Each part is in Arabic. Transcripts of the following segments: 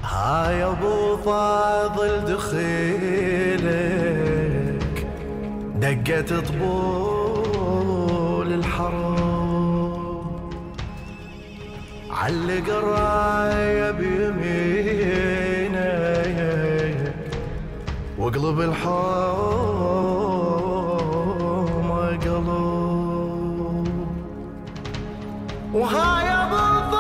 هاي ابو فاضل دخيلك دقت طبول الحرم، علق الراية بيمينك واقلب الحوم قلب. وهاي ابو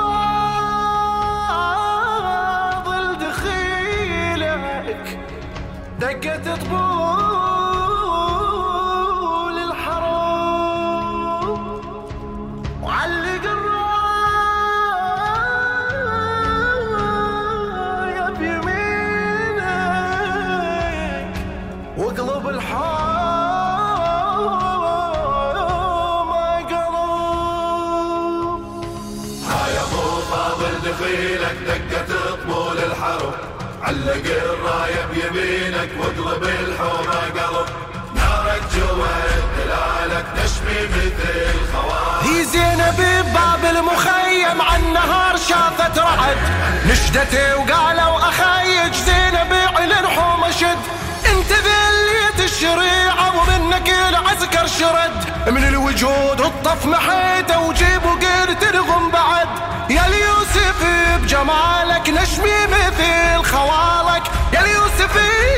فاضل دخيلك دقت طبول الحرم، وعلق الراية بيمينك واقلب الحوم قلب. هاي ابو فاضل دخيلك دقت طبول الحرب، علق الراية بيمينك واقلب الحوم قلب. نارك جوت هلالك نشمي مثل خوارج. هي زينب بباب المخيم عالنهار شافت رعد، نشدته وقالوا اخيج زينب علن حوم شد. انت ذليت الشريعة ومنك العسكر شرد، من الوجود الطف محيته وجيب وقلت رغم بعد. يا اليوسف بجمالك نشمي مثل خوالك، يا اليوسف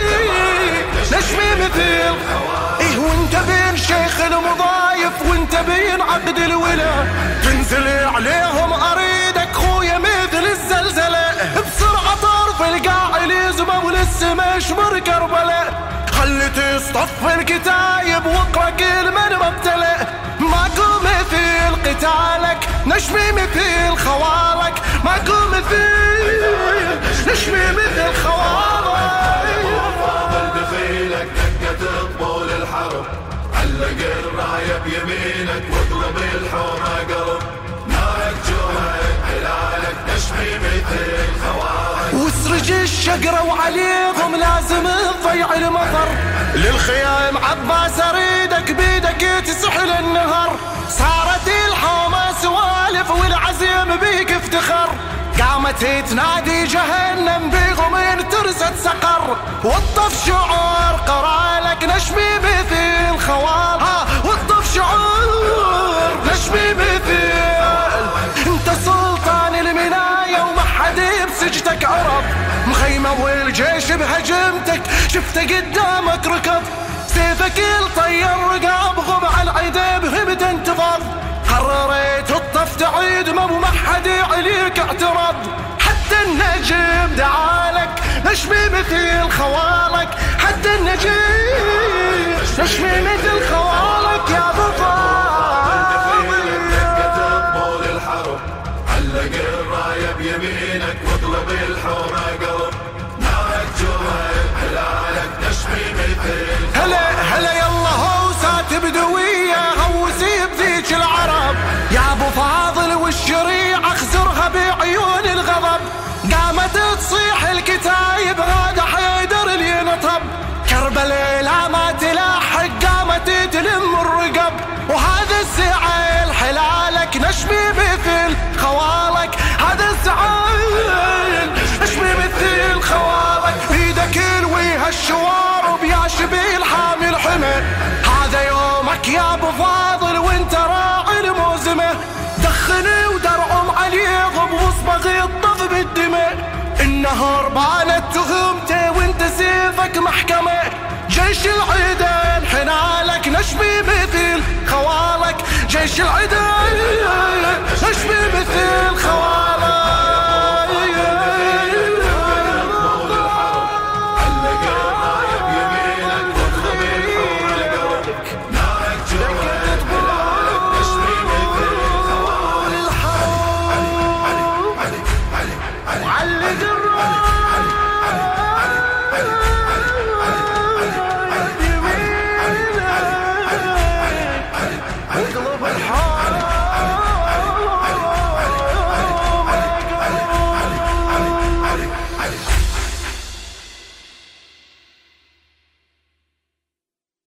نشمي مثل. ايه وانت بين شيخ المضايف وانت بين عقد الولا، تنزل عليهم اريدك خويا مثل الزلزلة. بسرعة طرف القاع لزمة ولسه مشمر كربلاء. خلي تصطف الكتايب واقرا كل من مبتلى. ماكو مثل قتالك نشمي مثل خوالك، ماكو مثل نشمي مثل خوالك. فاضل دخيلك دقت طبول الحرب، علق الراية بيمينك واقلب الحوم قلب. نارك جوت هلالك نشمي مثل خوارج. وسرج الشقرة وعليهم لازم تضيع المطر، للخيام عباس اريدك بيدك تسحل النهر. صارت الحومة سوالف والعزيم بيك افتخر، قامت تنادي جهنم بيغم ترست سقر. والطف شعور قرالك نشمي مثل خوال، والطف شعور نشمي مثل. انت سلطان المناية وما حد بسجتك عرب، مخيمة والجيش بهجمتك شفته قدامك ركض. سيفك الطير رقاب غب على العدا بهمت انتفض. قررت الطف تعيد ما حد عليك اعترض. حتى النجم دعالك نشمي مثل خوالك، حتى النجم نشمي مثل خوالك. يا ابو فاضل دقت طبول الحرب، علق الراية بيمينك واقلب الحوم قلب. نارك جوت هلالك نشمي مثل. هلا يلا هوسات بدوية هوسي بذيك العرب. يا ابو فاضل والشريعة خزرها بعيون الغضب. قامت تصيح الكتايب هذا حيدر اللي ينطب. كربلاء لا ما تلاحق قامت تلم الرقب. وهذا الزعل حلالك نشمي مثل خوالك، هذا الزعل نشمي مثل خوالك. بيدك الويها الشوار وبيا شبيل حامل حمى. هذا يومك يا ابو فاضل وانت راعي الموزمة. دخني ودرعم عليهم واصبغ الطف بالدماء. النهر بانت تهمته وانت سيفك محكمة. جيش العدا انحنالك نشمي مثل خوالك، جيش العدا نشمي مثل